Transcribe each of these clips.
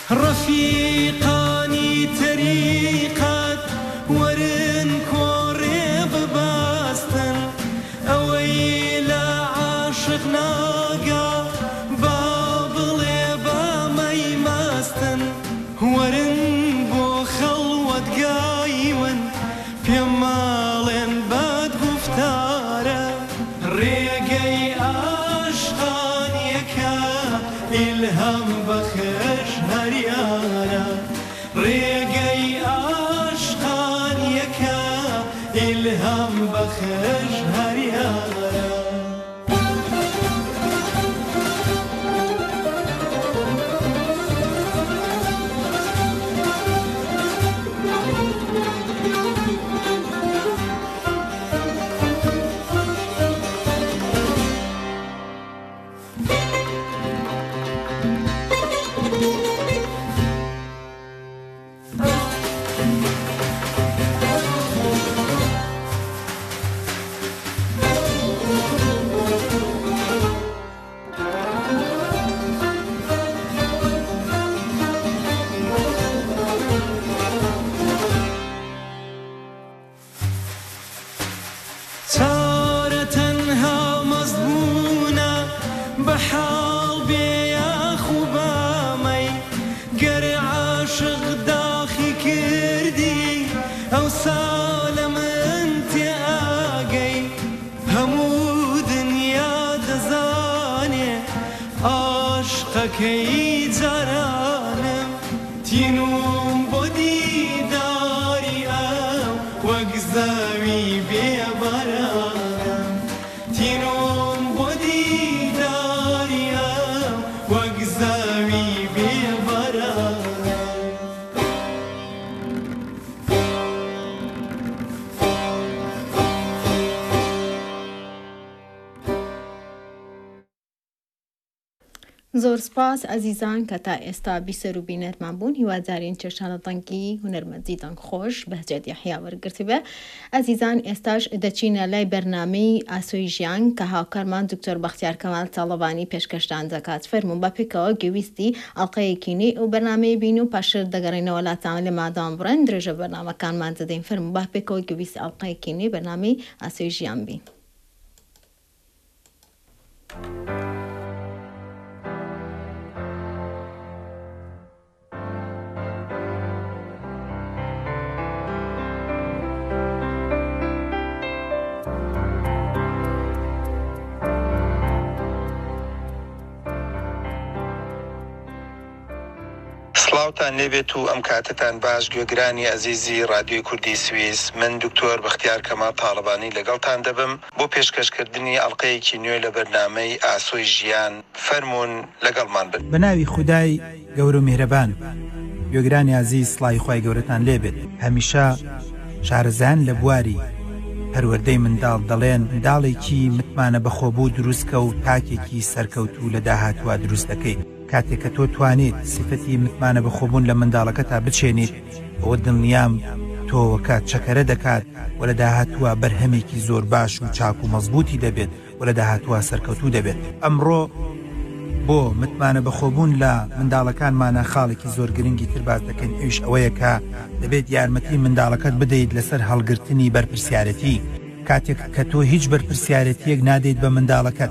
ڕەفیقانی تەریقەت وەرن کۆڕێ بباستن ئەوەی لە عاشق ناگا با بڵێ بامەی ماستن وەرن بۆ خەڵوەتگای ون پێم ماڵێن بەد گوفتارە ڕێگەی عاشقانیەکە ئیلهام بەخش هەریارە ڕێگەی عاشقانیەکە ئیلهام بەخش هەریارە چارە تەنها مەزبوونە بەحاڵ بێ یاخوبامەی گەر عاشق داخی کردی ئەو سالە من تێ ئاگەی هەموو دنیا دەزانێ عاشقەکەی جارانم تینوم بۆ دیداری ئەو وەک زەوی بێبارانم تینوم بۆ دیداری ئەو وەک زەوی بێبارانم زۆر سپاس ئەزیزان کە تا ئێستا بیسەر و بینەرمان بوون هیوادارین چێشانە دەنگی هونەرمەندی دەنگ خۆش بەهجەت یەحیا وەرگرتی بێ ئەزیزان ئێستاش دەچینە لای بەرنامەی ئاسۆی ژیان کە هاوکارمان دکتۆر بەختیار کەمال تاڵەبانی پێشکەشتان دەکات فەرموون بە پێکەوە گویستی ئەڵقەیەکی نوێ و بەرنامەیە بین و پاشتر دەگەڕێنەوە لاتان لێ مادام بڕێن درێژە بەرنامەکانمان دەدەین فەرموون بە پێکەوە گویستی ئەڵقەیەکی نوێ بەرنامەی ئاسۆی ژیان بین. سڵاوتان لێبێت و ئەم کاتتان باش گوێگرانی ئەزیزی رادیۆی کوردی سویس من دکتۆر بەختیار کەمال تاڵەبانی لەگەڵتان دەبم بۆ پێشکەشکردنی ئەڵقەیەکی نوێ لە بەرنامەی ئاسۆی ژیان فەرموون لەگەڵمان بن. بە ناوی خودای گەورە و میهرەبان گوێگرانی عزیز سڵای خوای گەورەتان لێبێت هەمیشە شارەزان لە بواری هەروەردەی منداڵ دەڵێن منداڵێکی متمانە بەخۆبوو دروستکە و تاکێکی سەرکەوتوو لە داهاتوە دروست دەکەیت کاتێک کە تۆ توانیت سیفەتی متمانە بەخۆبوون لە منداڵەکە تا بچێنیت ئەوە دڵنیام تۆوەکات چەکەرە دەکات و لە داهاتوە بەرهەمێکی زۆر باش و چاک و مەزبوطی دەبێت و لە داهاتوە سەرکەوتوو دەبێت. ئەمڕۆ بۆ متمانە بەخۆبوون لە منداڵەکانمانە خاڵێکی زۆر گرنگی تر باز دەکەین ئەویش ئەوەیە کە دەبێت یارمەتی منداڵەکەت بدەیت لەسەر هەڵگرتنی بەرپرسیارەتی کاتێک کە تۆ هیچ بەرپرسیارەتیەک نادەیت بە منداڵەکەت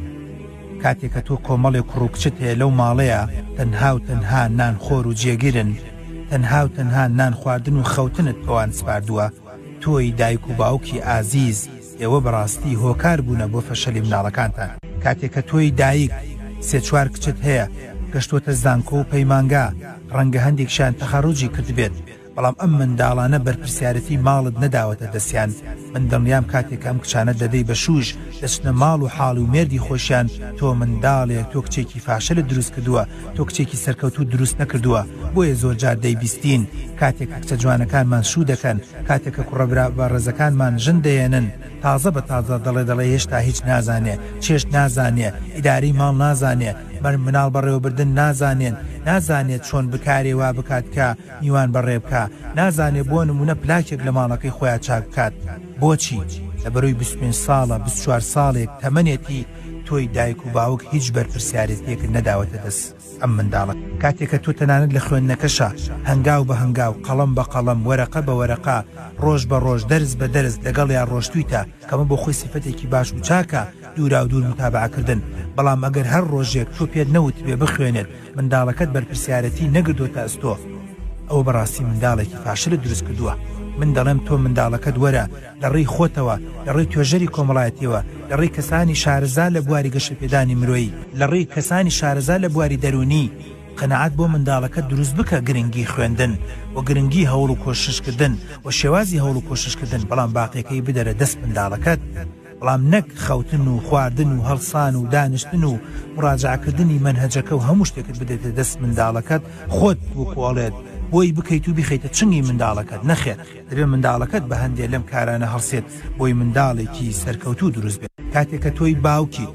کاتێک کە تۆ کۆمەڵێک کوڕوکچت هەیە لەو ماڵەیە تەنها و تەنها نان خۆر و جێگیرن تەنها و تەنها نان خواردن و خەوتنت ئەوان سپاردووە تۆی دایک و باوکی ئازیز ئێوە بەڕاستی هۆکار بوونە بۆ فەشەلی مناڵەکانتان کاتێک کە تۆی دایک سێ چوار کچت هەیە گەشتوتە زانکۆ و پەیمانگا ڕەنگە هەندێکشان تەخەڕوجی کرد بێت بەڵام ئەم منداڵانە بەرپرسیارەتی ماڵت نەداوەتە دەستیان من دڵنیام کاتێک ئەم کچانە دەدەی بە شوش دەچنە ماڵ و حاڵ و مێردی خۆشیان تۆ منداڵێک تۆ کچێکی فاشلت دروست کردووە تۆ کچێکی سەرکەوتوو دروست نەکردووە بۆیە زۆر جار دەیبیستین کاتێک کچە جوانەکانمان شوو دەکەن کاتێک کە کوڕەبرا بە ڕێزەکانمان ژن دەێنن تازە بە تازە دەڵێ هێشتا هیچ نازانێ چێش نازانێ ئیداری ماڵ نازانێ مناڵ بەڕێوەبردن نازانێت چۆن بکارێ وا بکات کە میوان بەڕێ بکە نازانێت بۆ نمونە پلاکێک لە ماڵەکەی خۆیان چاک بکات بۆچی لە بەرەوەی 25 ساڵە 24 ساڵێک تەمەنێتی تۆی دایک و باوک هیچ بەرپرسیارەتێکت نەداوەتە دەست ئەم منداڵە کاتێککە تۆ تەنانەت لە خوێندنەکەشە هەنگاو بە هەنگاو قەڵەم بە قەڵەم وەرەقە بە وەرەقا ڕۆژ بە ڕۆژ دەرز بە دەرز لەگەڵ یا ڕۆشتویتە کەمە بۆ خۆی سیفەتێکی باش و چاکە دوورا و دوور متابعەکردن بەڵام ئەگەر هەر ڕۆژێک تۆ پێت نەوت بێ بخوێنێت منداڵەکەت بەرپرسیارەتی نەگردۆتە ئەستۆ ئەوە بەڕاستی منداڵێکی فاشلت دروست کردووە من دەڵێم تۆ منداڵەکەت وەرە لە ڕێی خۆتەوە لە ڕێی توێژەری کۆمەڵایەتیەوە لە ڕێی کەسانی شارەزا لە بواری گەشەپێدانی مرۆیی لە ڕێی کەسانی شارەزا لە بواری دەرونی قەنەعەت بۆ منداڵەکەت دروست بکە گرنگی خوێندن و گرنگی هەوڵ و کۆششکردن و شێوازی هەوڵ و کۆششکردن بەڵام باقیەکەی بدەرە دەست منداڵەکەت بەڵام نەک خەوتن و خواردن و هەڵسان و دانیشتن و مراجعەکردنی مەنهەجەکە و هەموو شتێکت بدەیتە دەست منداڵەکەت خۆت وەکوڵێت بۆی بکەیت و بخەیتە چنگی منداڵەکەت نەخێت دەبێت منداڵەکەت بە هەندێک لەم کارانە هەڵسێت بۆی منداڵێکی سەرکەوتوو دروست بێت کاتێککە تۆی باوکیت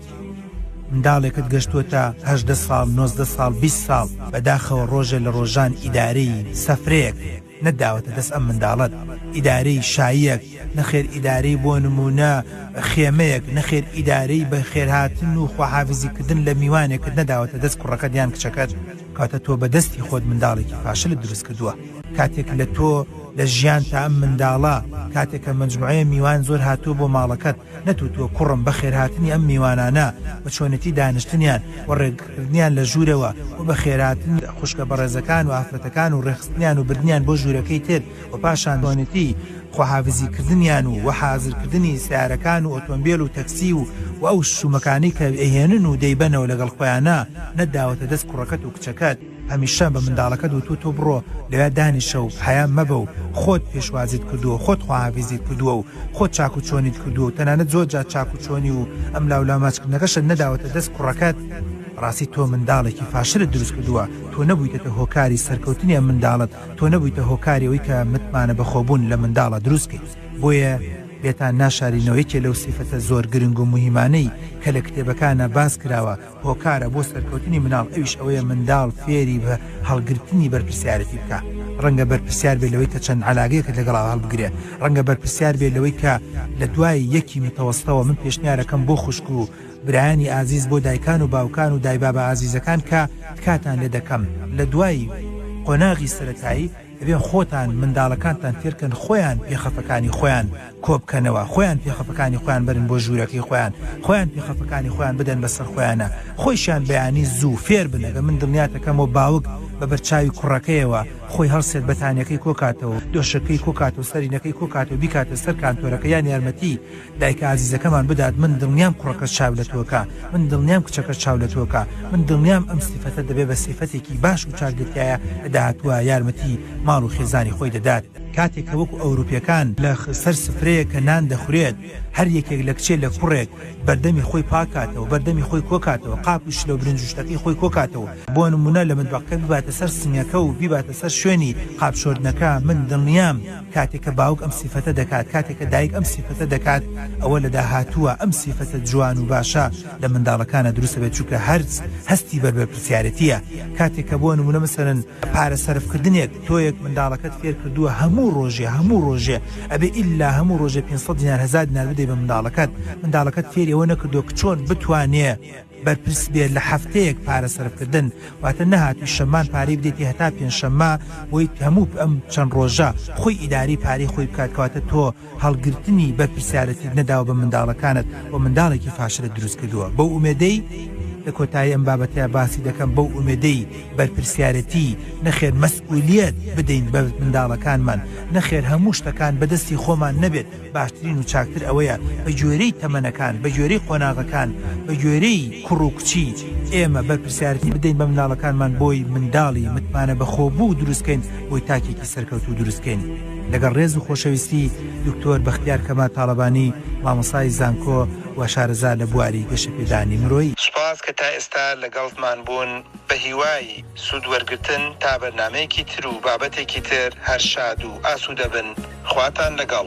منداڵێکت گەشتووەتە 18 ساڵ 19 ساڵ 20 ساڵ بەداخەوە ڕۆژە لە ڕۆژان ئیدارەی سەفرەیەک نەداوەتە دەست ئەم منداڵەت ئیدارەی شایەک نەخێر ئیدارەی بۆ نمونە خێمەیەک نەخێر ئیدارەی بە خێرهاتن و خواحافزیکردن لە میوانێکت نەداوەتە دەست کوڕەکەت یان کچەکەت کاتە تۆ بەدەستی خۆت منداڵێکی فاشلت دروست کردووە کاتێک لە تۆ لە ژیان تا ئەم منداڵە کاتێکە مجموعەیە میوان زۆر هاتووە بۆ ماڵەکەت نەتوتووە کوڕم بە خێرهاتنی ئەم میوانانە بە چۆنەتی دانیشتنیان و ڕێکردنیان لە ژوورەوە و بە خێرهاتن خوشکە بەڕێزەکان و ئافرەتەکان و ڕێخستنیان و بردنیان بۆ ژوورەکەی تر و پاشان چۆنەتی خواحافزیکردنیان و حازرکردنی سیارەکان و ئۆتۆمبیل و تەکسی و ئەو شومەکانی کە ئەهێنن و دەیبەنەوە لەگەڵ خۆیانە نەداوەتە دەست کوڕەکەت و کچەکەت هەمیشە بە منداڵەکەت و تۆ بڕۆ لەوێ دانیشە و حەیان مەبە و خۆت پێشوازیت کردووە خۆت خواحافزیت کردووە و خۆت چاک و چۆنیت کردووە و تەنانەت زۆر جار چاک و چۆنی و ئەم لاولاماچکردنەکەشت نەداوەتە دەست کوڕەکەت ڕاستی تۆ منداڵێکی فاشلت دروست کردووە تۆ نەبوویتە هۆکاری سەرکەوتنی ئەم منداڵت تۆ نەبوویتە هۆکاری ئەوەی کە متمانە بەخۆبوون لە منداڵە دروستکەیت بۆیە بێتان ناشارینەوەیەکێ لەو سیفەتە زۆر گرنگ و مهمانەی کە لە کتێبەکانە باس کراوە هۆکارە بۆ سەرکەوتنی مناڵ ئەویش ئەوەیە منداڵ فێری بە هەڵگرتنی بەرپرسیارەتی بکە ڕەنگە بەرپرسیار بێت لەوەی کە چەند علاگەیەکە لەگەڵا هەڵبگرێت ڕەنگە بەرپرسیار بێت لەوەی کە لە دوای یەکی متەوەستەوە من پێشنیارەکەم بۆ خوشک و برایانی ئازیز بۆ دایکان و باوکان و دایبابە ئازیزەکان کە تکاتان لێ دەکەم لە دوای قۆناغی سەرەتایی دەبێن خۆتان منداڵەکانتان تێرکەن خۆیان پێخەفەکانی خۆیان کۆبکەنەوە خۆیان پێخەفەکانی خۆیان برن بۆ ژوورەکەی خۆیان پێخەفەکانی خۆیان بدەن بەسەر خۆیانە خۆیشان بەیانی زوو فێر بنەگە من دڵنیاتەکەمەوە باوک بە بەرچاوی کوڕەکەیەوە خۆی هەڵسێت بەتانیەکەی کۆکاتەوە دۆشەکەی کۆکاتەوە سەرینەکەی کۆکاتەوە بیکاتە سەر کانتۆرەکە یان یارمەتی دایکە ئازیزەکەمان بدات من دڵنیام کوڕەکە چاو لە تۆکە من دڵنیام کچەکە چاو لە تۆکە من دڵنیام ئەم سیفەتە دەبێت بە سیفەتێکی باش و چاکدەتیایە داهاتووە یارمەتی ماڵ و خێزانی خۆی دەدات کاتێکە وەکو ئەوروپیەکان لە سەر سفرەیە کە نان دەخورێت هەر یەکێک لە کچێ لە کوڕێک بەردەمی خۆی پاکاتەوە بەردەمی خۆی کۆکاتەوە قاپش لە برنجشتەکەی خۆی کۆکاتەوە بۆ نمونە لە مطبەخەکە بباتە سەر سنگەکە و بیباتە سەر شوێنی قاپشۆردنەکە من دڵنیام کاتێکە باوک ئەم سیفەتە دەکات کاتێکە دایک ئەم سیفەتە دەکات ئەوە لە داهاتووە ئەم سیفەتە جوان و باشە لە منداڵەکانە دروستە بێت چونکە هەستی بەرپرسیارەتیە کاتێکە بۆ نمونە مەسەرەن پارە سەرفکردنێک تۆیەک منداڵەکەت فێر کردووە هەموو ڕۆژێ ئەبێ ئیلا هەموو ڕۆژێ 500 دینار 1000 دینار بدەی بە منداڵەکەت فێری ئەوە نەکردو کە چۆن بتوانێ بەرپرس بێت لە هەفتەیەک پارە سەرفکردن واتە نەهاتی شەمان پارەی بدەیتی هەتا پێنجشەممە بۆی هەموو ئەم چەند ڕۆژە خۆی ئیداری پارەی خۆی بکات کەواتە تۆ هەڵگرتنی بەرپرسیارەتی نەداوە بە منداڵەکانت و منداڵێکی فاشلت دروست کردووە بەو ئومێدەی لە کۆتایی ئەم بابەتەیە باسی دەکەم بەو ئومێدەی بەرپرسیارەتی نەخێر مەسئولیت بدەین بە منداڵەکانمان نەخێر هەموو شتەکان بەدەستی خۆمان نەبێت باشترین و چاکتر ئەوەیە بە گوێرەی تەمەنەکان بە گوێرەی قۆناغەکان بە گوێرەی کوڕ و کچی ئێمە بەرپرسیارەتی بدەین بە منداڵەکانمان بۆی منداڵی متمانە بەخۆبوو دروستکەین بۆی تاکێکی سەرکەوتوو دروستکەین لەگەڵ ڕێز و خۆشەویستی دکتۆر بەختیار کەمال تاڵەبانی مامۆستای زانکۆ و شارەزا لە بواری گەشەپێدانی مرۆیی سوپاس کە تا ئێستا لەگەڵتمان بوون بە هیوای سوود وەرگرتن تا بەرنامەیەکی تر و بابەتێکی تر هەر شاد و ئاسوودە بن خواتان لەگەڵ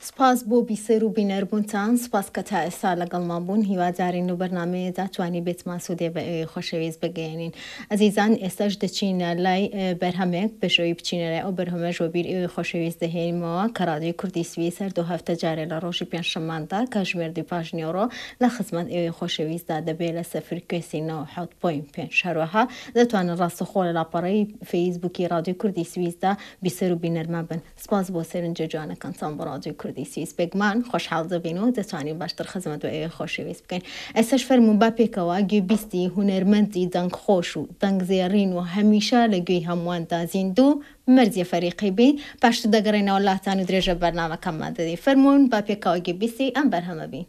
سپاس بۆ بیسەر و بینەربوونتان سپاس کە تا ئێستا لەگەڵمان بوون هیوادارین و بەرنامەیەدا توانی بێتمان سوودێ بە ئێوەی خۆشەویست بگەێنین ئەزیزان ئێستاش دەچینە لای بەرهەمێک بەشەوەی بچینە لای ئەو بەرهەمەش بۆ بیر ئێوەی خۆشەویست دەهێنمەوە کە رادیۆی کوردی سویس هەر دوو هەفتە جارێ لە ڕۆژی پێنجشەمماندا کاتژمێر 2 لە خزمەت ئێوەی خۆشەویستدا دەبێت لەسەر فریکوێنسی 97.5 هەروەها دەتوانن ڕاستەخۆ لە لاپەڕەی فەیسبووکی رادیۆی کوردی سویسدا بیسەر و بینەرمان بن سپاس بۆ سەرنجە جوانەکانتان بۆ رادیۆی کوردی سویس بێگمان خۆشحاڵ دەبین و دەتوانین باشتر خزمەت بە ئێوەی خۆشەویست بکەین ئێستاش فەرموون با پێکەوە گوێبیستی هونەرمەندی دەنگخۆش و دەنگزێڕین و هەمیشە لە گوێی هەموواندا زیندوو مەرجە فەریقی بین پاشتر دەگەڕێنەوە لاتان و درێژە بەرنامەکەمان دەدەین فەرموون با پێکەوە گوێبیستی ئەم بەرهەمە بین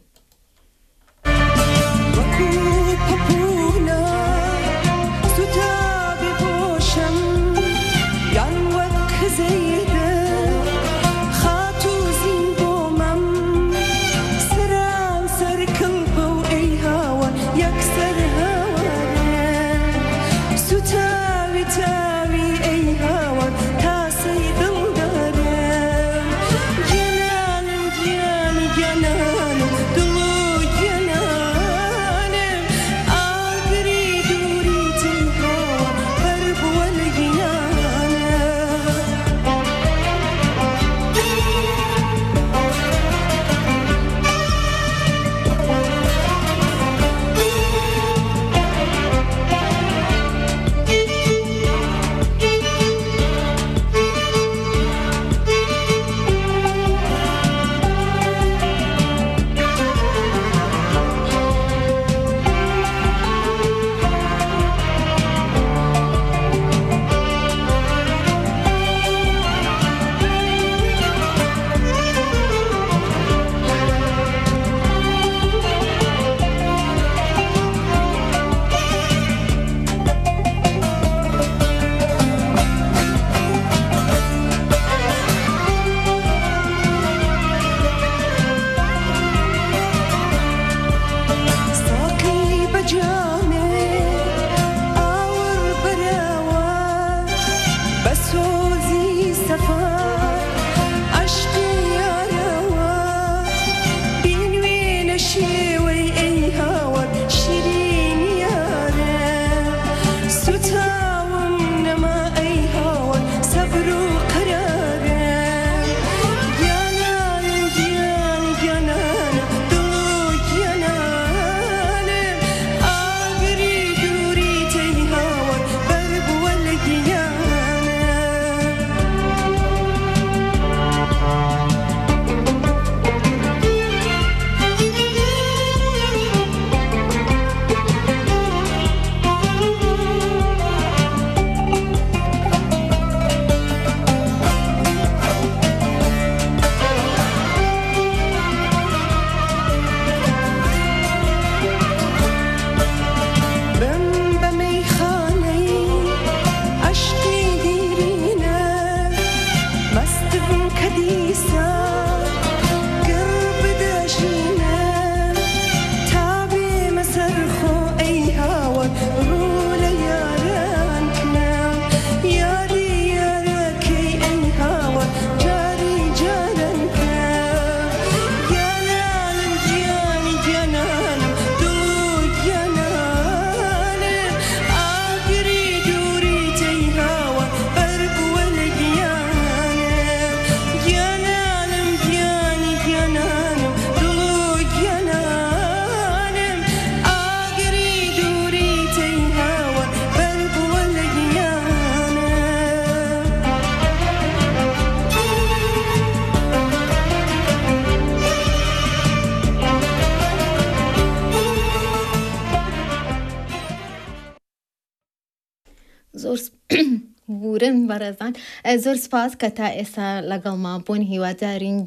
بورن بەڕێزان زۆر سپاس کە تا ئێستا لەگەڵمان بوون هیوادارین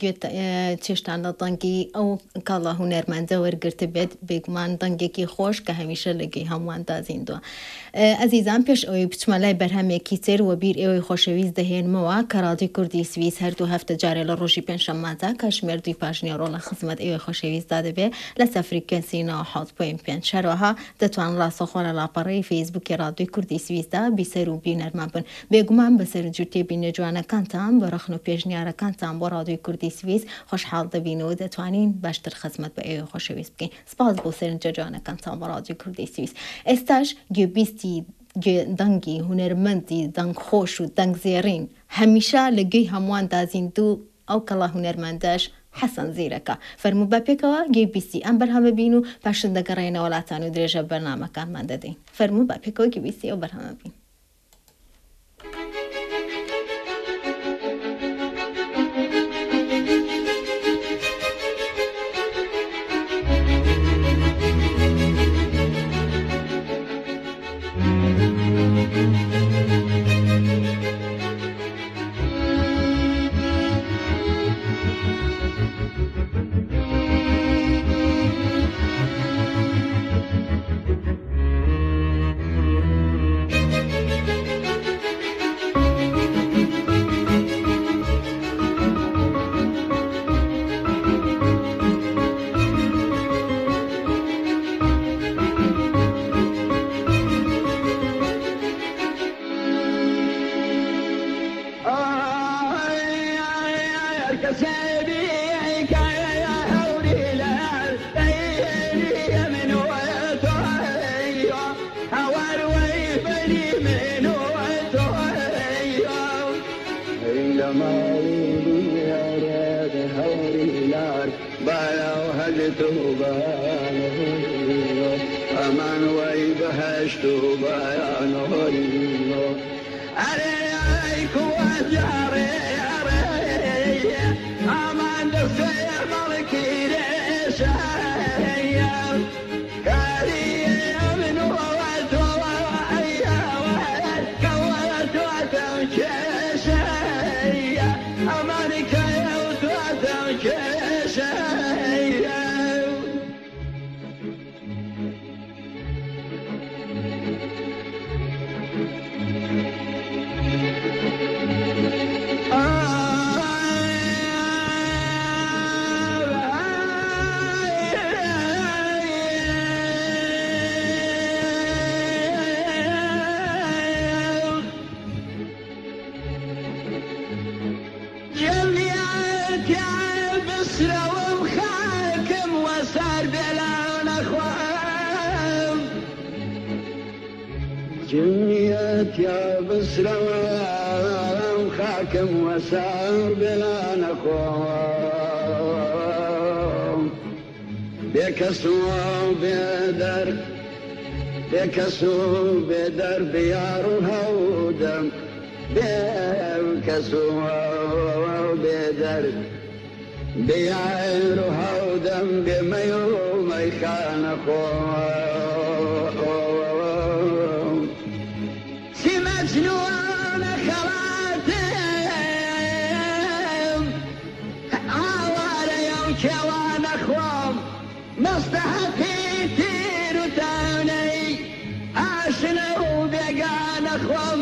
چێشتان لە دەنگی ئەو کاڵە هونەرمەندە وەرگرتە بێت بێگومان دەنگێکی خۆش کە هەمیشە لەگەی هەموواندا زیندووە ئەزیزان پێش ئەوەی بچمە لای بەرهەمێکی تر و بیر ئێوەی خۆشەویست دەهێنمەوە کە رادیۆی کوردی سویس هەردوو هەفتە جارێ لە ڕۆژی پێنجشەمماندا کاتژمێر 2 لە خزمەت ئێوەی خۆشەویستدا دەبێت لەسەر فریکوێنسی 97.5 هەروەها دەتوان ڕاستەخۆ لە لاپەڕەی فەیسبووکی رادیۆی کوردی سویسدا بیسەر و بینەرمان بن بێگومان بەسەر جوتێ بینە جوانەکانتان بە ڕخن و پێشنیارەکانتان بۆ ڕادیۆی کوردی سویس خۆشحاڵ دەبینەوە دەتوانین باشتر خزمەت بە ئێوە خۆشەویست بکەین. سپاس بۆ سەرنجە جوانەکانتان بە ڕادیۆی کوردی سویس. ئێستاش گوێبیستی دەنگی هونەرمەندی دەنگخۆش و دەنگزێڕین هەمیشە لە گوێی هەموواندا زیندوو ئەو کەڵا هونەرمەندەش حەسەن زیرەکە. فەرموو بە پێکەوە گوێبیستی ئەم بەرهەمە بین و پاشن دەگەڕێنە وڵاتان و درێژە بەرنامەکانمان دەدەین. فەرموو بە پێکەوە گوێبیستی ئەو بەرهەمە بین. أمان ويبهشت بيانه عليك وجاري أمان دفع ملكي رشايا كاري من وواتو كوات وتوكشايا أمانك يوت وتوكشايا جميات يا بسرى وخاكم وسار بلا نخوم بكسو بدر بيار هودم بكسو بدر بيار هودم بميوم يخان خوم مجنون خواتم عوار يوم كوان اخوام مصلحتي تير وتاني عاشنا وبقان اخوام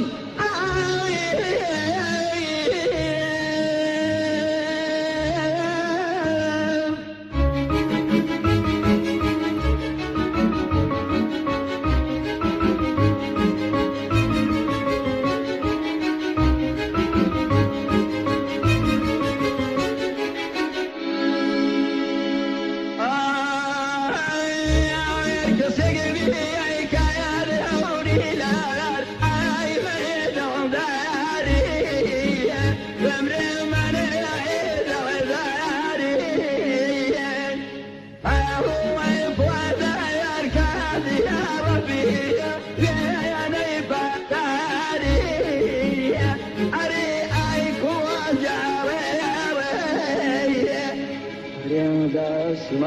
اسم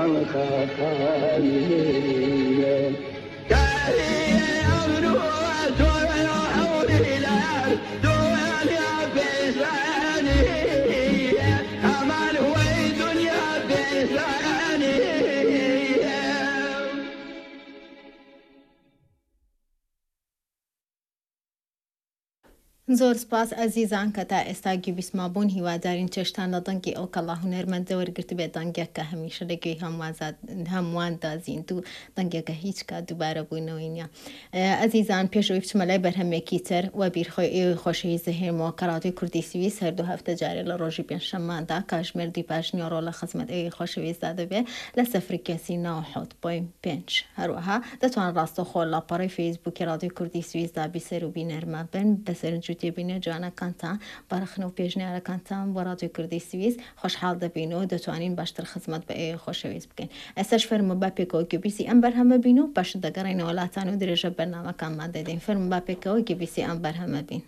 الخفايا كاري أمرو دول حولي لار دول يا بيزاني أمان هوي دنيا بيزاني زۆر سپاس ئەزیزان کە تا ئێستا گوێبیستمابوون هیوادارین چێشتان لە دەنگی ئەو کەڵا هونەرمەندە وەرگرت بێت دەنگێک کە هەمیشە لەگوێی هەمووان دازین و دەنگێکە هیچ کات دووبارە بووینەوەی نییە. ئەزیزان پێشەوەی بچمە لای بەرهەمێکی تر و بیرخۆی ئێوەی خۆشەویست هێمەوە کە ڕادیۆی کوردی سویس هەردوو هەفتە جارێ لە ڕۆژی پێنجشەمماندا کاتژمێردی پاش نیۆڕۆ لە خزمەت ئێوەی خۆشەویستدا دەبێت لە سەفریکەسی 97.5 هەروەها دەتوان ڕاستەخۆ لە پەڕی فەیسبووکی ڕادیۆی کوردی سویسدا بیسەر و بینەرمە بن بەسەرنجوتی بینە جوانەکانتان بەرەخنە و پێشنیارەکانتان بۆ ڕادیۆی کوردی سویس خۆشحاڵ دەبین و دەتوانین باشتر خزمەت بە ئێوەی خۆشەویست بکەین. ئێستاش فەرمە با پێکەوە گوێبیستی ئەم بەرهەمە بین و پاش دەگەڕێنەوە وڵاتان و درێژە بەرنامەکانمان دەدەین. فەرمە با پێکەوە گوێبیستی ئەم بەرهەمە بین.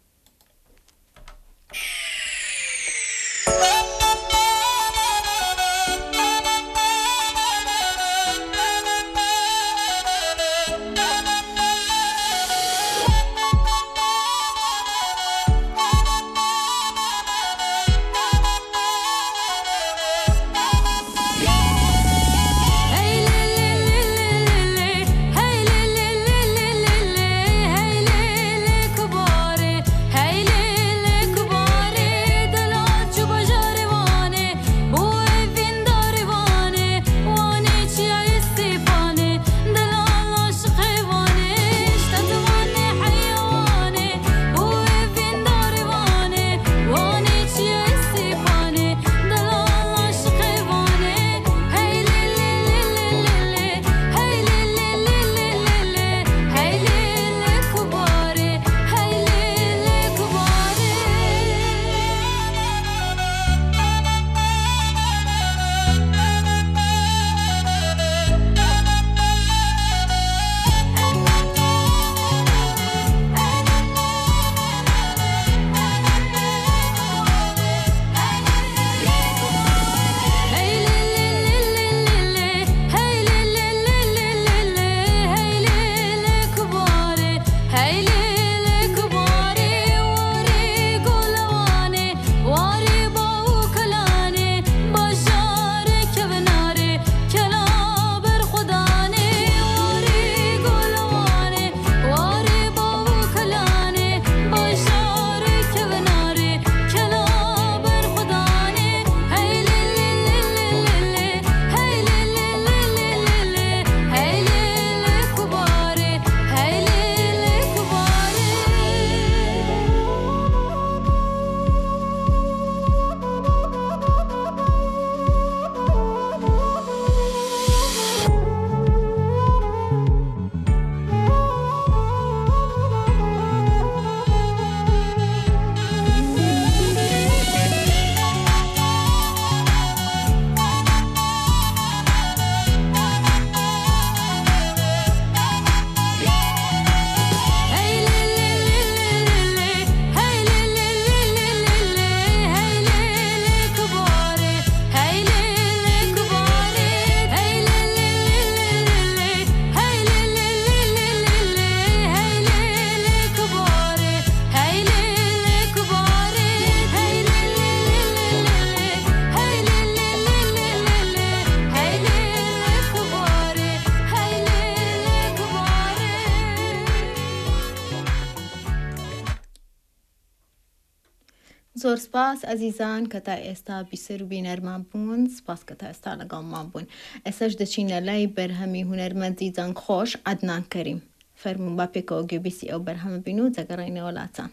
زۆر سپاس ئەزیزان کە تا ئێستا بیسەر و بینەرمان بوون، سپاس کە تا ئێستا لەگەڵمان بوون. ئێستاش دەچینە لای بەرهەمی هونەرمەندی جەنگخۆش عەدنان کەریم. فەرموون با پێکەوە گوێبیستی ئەو بەرهەمە بین و دەگەڕێینەوە وڵاتان.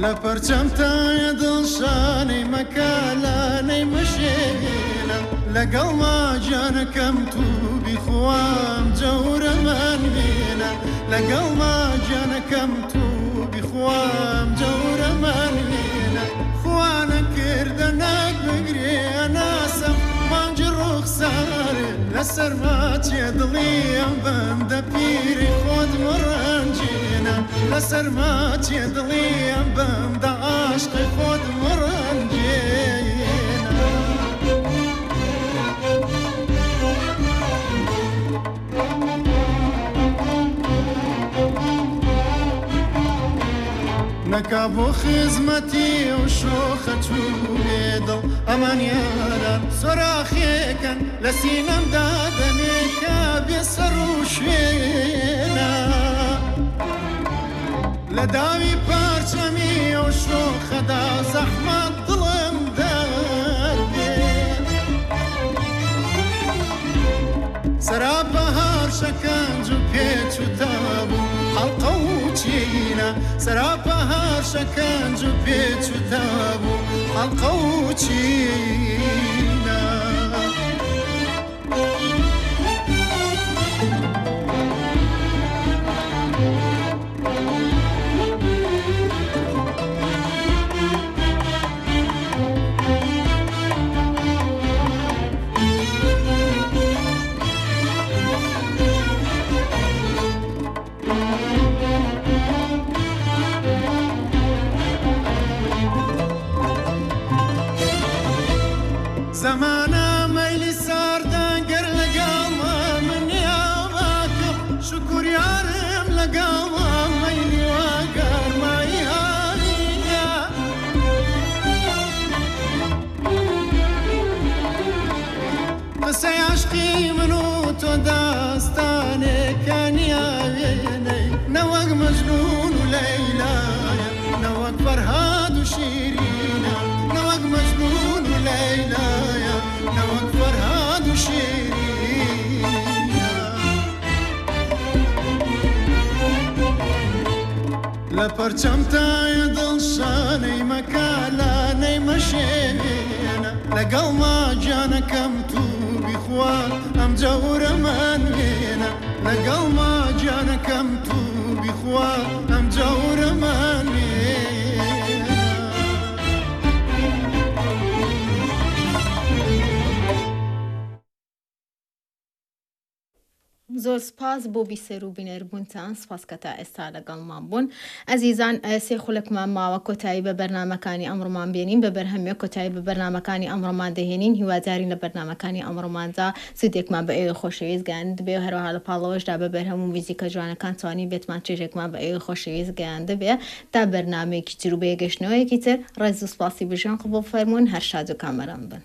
لپرچم تای دڵشانەی مەکالانەی مەشێنە لەگەڵ ماجانەکەم تو بیخوام جەورەمان بێنە لەگەڵ ماجانەکەم تو بیخوام جەورەمان بێنە خوانە کردە ناک بگرێ ناسم مانج ڕوخسارێ لەسەر ماچێ دڵی ئەم بەندە پیری خۆت مڕەنجێنە لەسەر ماچێ دڵی ئەم بەندە عاشقی خۆت مڕەنجێنە نەکا بۆ خزمەتی و شۆخە چوو بێدڵ ئەمان یاران سۆراخێکەن لە سینەمدا دەمێکە بێسەر و شوێنە لە داوی پارچەمی و شۆخەدا زەحمەت دڵم دەردێ سەراپە هەر شەکەنج و پێچ و تابوو حەڵقە و چینە سەراپە هەر شەکەنج و پێچ و تابوو حەڵقە و چینە زەمانە مەیلی ساردەنگەر لەگەڵمە من یاواکەم شکر یارم لەگەڵمە مەیلی واگەرمایی هاویە قسەی عاشقی من و تۆ داستانێکانی ئاوێنەی نەوەک مەجنون و لەیلایە نەوەک فەرهاد و شیرینە نەوەک مەجنون و لەیلایە نەوەک فەرهاد و شیرینە لە پەرچەم تایە دڵشانەی مەکالانەی مەشێنە لەگەڵ ماجانەکەم تو بیخوا ئەم جەورەمان بێنە لەگەڵ ماجانەکەم تو بیخوا ئەم جەورەمان زۆر سپاس بۆ بیسەر و بینەربوونتان سپاس کە تا ئێستا لەگەڵمان بوون ئەزیزان سێ خولەکمان ماوە کۆتایی بە بەرنامەکانی ئەمڕۆمان بێنین بە بەرهەمێک کۆتایی بە بەرنامەکانی ئەمڕۆمان دەهێنین هیوادارین لە بەرنامەکانی ئەمڕۆماندا سودێکمان بە ئێوە خۆشەویست گەیاند بێ و هەروەها لە پاڵەوەشدا بە بەرهەم و موزیکە جوانەکان توانی بێتمان چێژێکمان بە ئێوە خۆشەویست گەیاندە بێ تا بەرنامەیەکی تر و بەیەگەشتنەوەیەکی تر ڕێز و سپاسی بژیان قبول فەرموون هەر شاد و کامەران بن.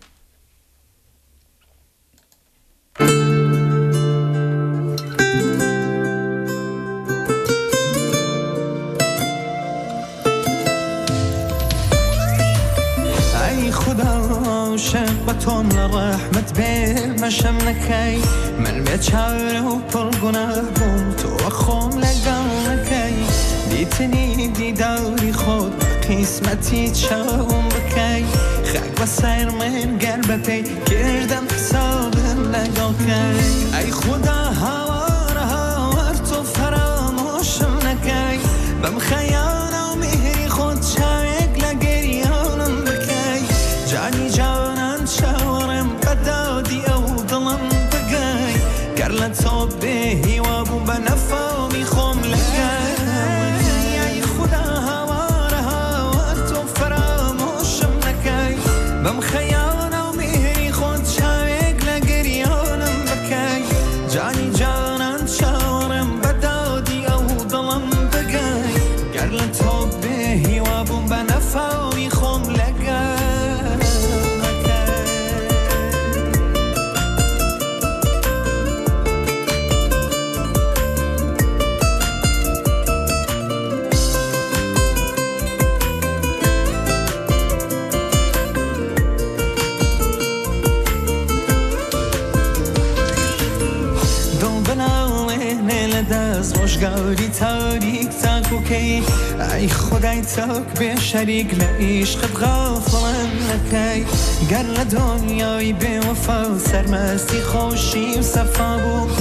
عاشق بە تۆم لە ڕەحمەت بێ مەشەم نەکەی من بێچارە و پڕگوناه بووم تۆ خۆم لەگەڵ نەکەی دیتنی دیداری خۆت قیسمەتی چاوم بکەی خاک بە سەر من گەر بەپێی کردم حسابم لەگەڵکەی ئەی خودا هاوارە هاوار تۆ فەرامۆشم نەکەی بەم خەیانە و میهری خۆت چاوێک لە گەریانم بکەی جانی جانان چاوەڕێم بەدادی ئەو دڵم بگەی گەر لە تۆ بێ هیوا بوو بە نەفامی خۆم لەگەی ئەی خودا هاوارە هاوار تۆ فەرامۆشم نەکەی بەم خەیانە و میهری خۆت چاوێک لە گەریانم بکەی جانی جانان چاوەڕێم بەدادی ئەو دڵم بگەی گەر لە تۆ بێ هیوا بووم بە نەفامی خۆم لەگەی لدەست ڕۆژگاری تاریک تاکوکەی ئەی خودای تاک بێ شەریک لە عیشقت غافڵم نەکەی گەر لە دنیای بێوەفا و سەرمەستی خۆشی و سەفا بوو